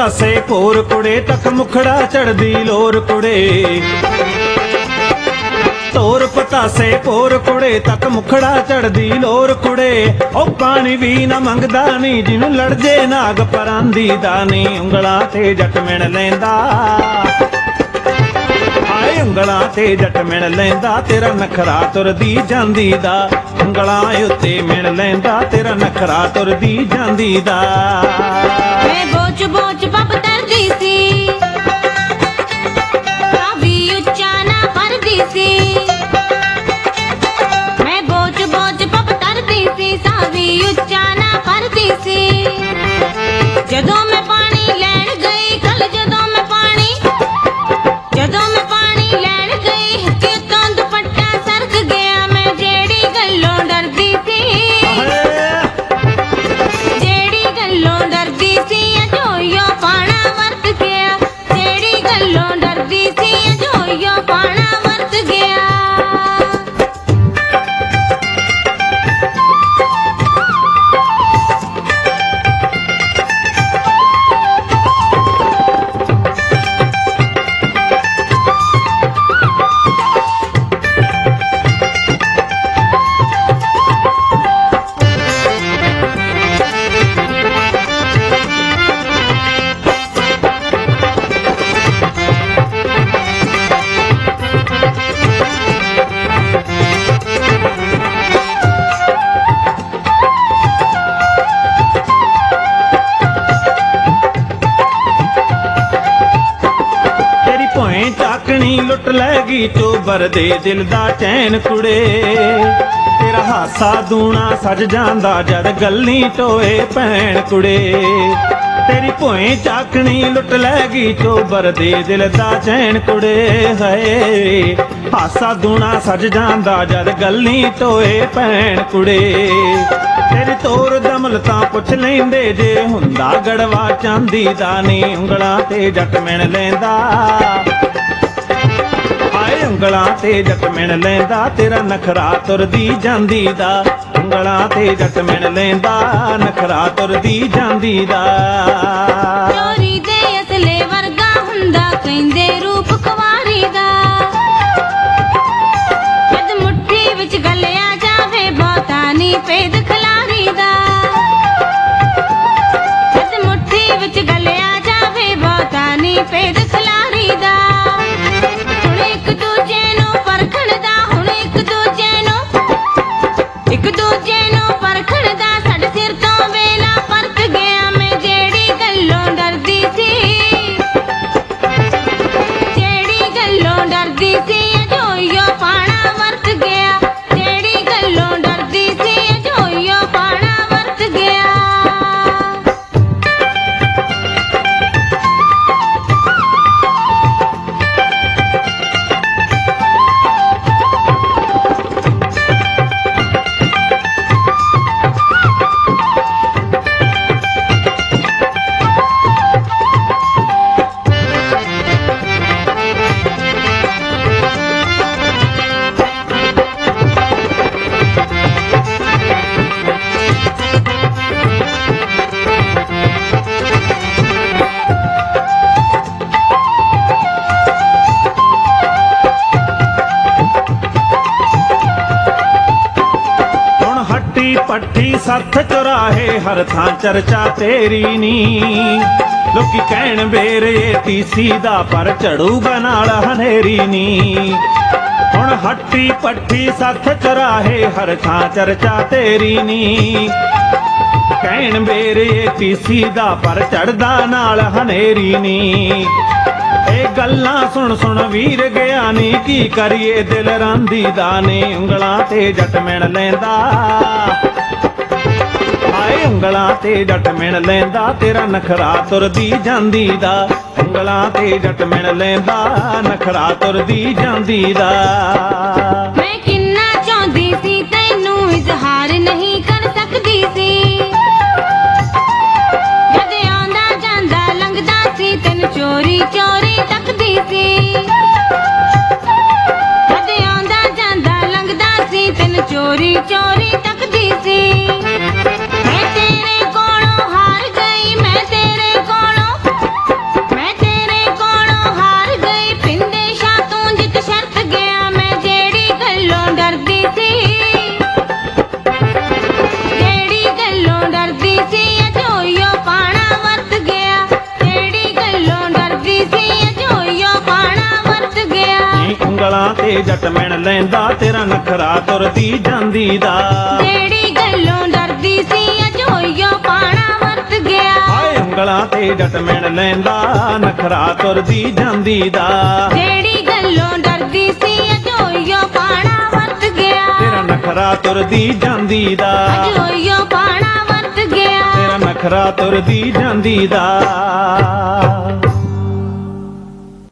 ਪਤਾਸੇ ਭੋਰ ਕੁੜੇ ਤੱਕ ਮੁਖੜਾ ਚੜਦੀ ਲੋਰ ਕੁੜੇ ਤੋਰ ਪਤਾਸੇ ਭੋਰ ਕੁੜੇ ਤੱਕ ਮੁਖੜਾ ਚੜਦੀ ਲੋਰ ਕੁੜੇ ਉਹ ਪਾਣੀ ਵੀ ਨਾ ਮੰਗਦਾ ਨੀ ਜਿਹਨੂੰ ਲੜ ਜੇ ਨਾਗ ਪਰਾਂਦੀ ਦਾ ਨੀ ਉਂਗਲਾਂ ਤੇ ਜੱਟ ਮਿਣ ਲੈਂਦਾ ਹਾਏ ਉਂਗਲਾਂ ਤੇ ਜੱਟ ਮਿਣ ਲੈਂਦਾ ਤੇਰਾ ਨਖਰਾ ਤੁਰਦੀ ਜਾਂਦੀ ਦਾ ਉਂਗਲਾਂ ਉੱਤੇ ਮਿਣ ਲੈਂਦਾ ਤੇਰਾ ਨਖਰਾ ਤੁਰਦੀ ਜਾਂਦੀ ਦਾ ਮੈਂ ਬੋਚ ਬੋਚ ਪੱਪ ਤਰਦੀ ਸੀ ਕਾਵੀ ਉੱਚਾ ਨਾ ਪਰਦੀ ਸੀ ਮੈਂ ਬੋਚ ਬੋਚ ਪੱਪ ਤਰਦੀ ਸੀ ਸਾਵੀ ਉੱਚਾ ਨਾ ਪਰਦੀ ਸੀ ਜਦੋਂ ਮੈਂ ਪਾਣੀ ਲੈਣ ਗਈ ਕੱਲ ਜਦੋਂ ਮੈਂ ਪਾਣੀ ਲੈਣ ਗਈ ਕਿ ਤੋਂ ਦੁਪੱਟਾ ਸਰਕ ਗਿਆ ਮੈਂ ਜਿਹੜੀ ਗੱਲੋਂ ਡਰਦੀ ਸੀ ਜਿਹੜੀ ਗੱਲੋਂ ਡਰਦੀ ਸੀ ਅਜੋਈਓ ਪਾਣਾ ਵਰਤ ਗਿਆ ਜਿਹੜੀ ਗੱਲੋਂ ਡਰਦੀ ਸੀ ਅਜੋਈਓ ਪਾਣਾ ਵਰਤ ਗਿਆ ਚਾਕਣੀ ਲੁੱਟ ਲੈ ਗਈ ਚੋਬਰ ਦੇ ਦਿਲ ਦਾ ਚੈਨ ਕੁੜੇ ਤੇਰਾ ਹਾਸਾ ਦੂਣਾ ਸਜ ਜਾਂਦਾ ਜਦ ਗੱਲੀ ਟੋਏ ਭੈਣ ਕੁੜੇ ਤੇਰੀ ਭੋਏ ਚਾਕਣੀ ਲੁੱਟ ਲੈ ਗਈ ਚੋਬਰ ਦੇ ਦਿਲ ਦਾ ਚੈਨ ਕੁੜੇ ਹਾਏ ਹਾਸਾ ਦੂਣਾ ਸਜ ਜਾਂਦਾ ਜਦ ਗੱਲੀ ਟੋਏ ਭੈਣ ਕੁੜੇ ਤੇਰੀ ਤੋਰ ਦਮਲ ਤਾਂ ਪੁੱਛ ਲੈਂਦੇ ਜੇ ਹੁੰਦਾ ਗੜਵਾ ਚਾਂਦੀ ਦਾ ਨੀ ਉਂਗਲਾਂ ਤੇ ਜੱਟ ਮਿਣ ਲੈਂਦਾ ਉਂਗਲਾਂ ਤੇ ਜੱਟ ਮਿਣ ਲੈਂਦਾ ਤੇਰਾ ਨਖਰਾ ਤੁਰਦੀ ਜਾਂਦੀ ਦਾ ਉਂਗਲਾਂ ਤੇ ਜੱਟ ਮਿਣ ਲੈਂਦਾ ਨਖਰਾ ਤੁਰਦੀ ਜਾਂਦੀ ਦਾ ਚੋਰੀ ਦੇ ਅਸਲੇ ਵਰਗਾ ਹੁੰਦਾ ਕਹਿੰਦੇ ਰੂਪ ਕੁਵਾਰੀ ਦਾ ਜਦ ਮੁੱਠੀ ਵਿੱਚ ਗਲਿਆ ਜਾਵੇ ਬਹੁਤਾ ਨੀ ਭੇਦ ਖਿਲਾਰੀ ਦਾ ਜਦ ਮੁੱਠੀ ਵਿੱਚ ਗਲਿਆ ਜਾਵੇ ਬਹੁਤਾ ਨੀ ਭੇਦ ਖਿਲਾਰੀ ਦਾ ਇੱਕ ਦੂਜੇ ਨੂੰ ਪਰਖਣ ਦਾ ਸਾਡੇ ਸਿਰ ਤੋਂ ਵੇਲਾ ਪਰਤ ਗਿਆ ਮੈਂ ਜਿਹੜੀ ਗੱਲੋਂ ਡਰਦੀ ਸੀ ਅਜੋਈਓ ਪਾਣਾ ਵਰਤ ਗਿਆ ਜਿਹੜੀ ਗੱਲੋਂ ਡਰਦੀ ਸੀ ਅਜੋਈਓ ਪਾਣਾ ਵਰਤ ਗਿਆ ਪੱਠੀ ਸੱਥ ਚੁਰਾਹੇ ਹਰ ਥਾਂ ਚਰਚਾ ਤੇਰੀ ਨੀ ਲੋਕੀ ਕਹਿਣ ਵੇਰੇ ਟੀਸੀ ਦਾ ਪਰ ਝੜੂਗਾ ਨਾਲ ਹਨੇਰੀ ਨੀ ਹੁਣ ਹੱਟੀ ਪੱਠੀ ਸੱਥ ਚੁਰਾਹੇ ਹਰ ਥਾਂ ਚਰਚਾ ਤੇਰੀ ਨੀ ਕਹਿਣ ਵੇਰੇ ਟੀਸੀ ਦਾ ਪਰ ਝੜਦਾ ਨਾਲ ਹਨੇਰੀ ਨੀ ਇਹ ਗੱਲਾਂ ਸੁਣ ਸੁਣ ਵੀਰ ਗਿਆ ਨੀ ਕੀ ਕਰੀਏ ਦਿਲ ਰਾਂਦੀ ਦਾ ਨੀ ਉਂਗਲਾਂ ਤੇ ਜੱਟ ਮਿਣ ਲੈਂਦਾ ਹਾਏ ਉਂਗਲਾਂ ਤੇ ਜੱਟ ਮਿਣ ਲੈਂਦਾ ਤੇਰਾ ਨਖਰਾ ਤੁਰਦੀ ਜਾਂਦੀ ਦਾ ਉਂਗਲਾਂ ਤੇ ਜੱਟ ਮਿਣ ਲੈਂਦਾ ਨਖਰਾ ਤੁਰਦੀ ਜਾਂਦੀ ਦਾ ਮੈਂ ਕਿੰਨਾ ਚਾਹੁੰਦੀ ਸੀ ਤੈਨੂੰ ਇਜ਼ਹਾਰ ਨਹੀਂ ਕਰ ਸਕਦੀ ਸੀ ਜਦ ਆਉਂਦਾ ਜਾਂਦਾ ਲੰਘਦਾ ਸੀ ਤੈਨੂੰ ਚੋਰੀ ਚੋਰੀ ਤੱਕਦੀ ਸੀ ਜਦ ਆਉਂਦਾ ਜਾਂਦਾ ਲੰਘਦਾ ਸੀ ਤੈਨੂੰ ਚੋਰੀ ਚੋਰੀ ਤੱਕਦੀ ਸੀ ਮੈਂ ਤੇਰੇ ਕੋਲੋਂ ਹਾਰ ਗਈ ਮੈਂ ਤੇਰੇ ਕੋਲੋਂ ਜੱਟ ਮਿਣ ਲੈਂਦਾ ਤੇਰਾ ਨਖਰਾ ਤੁਰਦੀ ਜਾਂਦੀ ਦਾ ਜਿਹੜੀ ਗੱਲੋਂ ਡਰਦੀ ਸੀ ਅੱਜ ਹੋਈਓ ਪਾਣਾ ਵਰਤ ਗਿਆ ਹਾਏ ਉਂਗਲਾਂ ਤੇ ਜੱਟ ਮਿਣ ਲੈਂਦਾ ਨਖਰਾ ਤੁਰਦੀ ਜਾਂਦੀ ਦਾ ਜਿਹੜੀ ਗੱਲੋਂ ਡਰਦੀ ਸੀ ਅੱਜ ਹੋਈਓ ਪਾਣਾ ਵਰਤ ਗਿਆ ਤੇਰਾ ਨਖਰਾ ਤੁਰਦੀ ਜਾਂਦੀ ਦਾ ਅੱਜ ਹੋਈਓ ਪਾਣਾ ਵਰਤ ਗਿਆ ਤੇਰਾ ਨਖਰਾ ਤੁਰਦੀ ਜਾਂਦੀ ਦਾ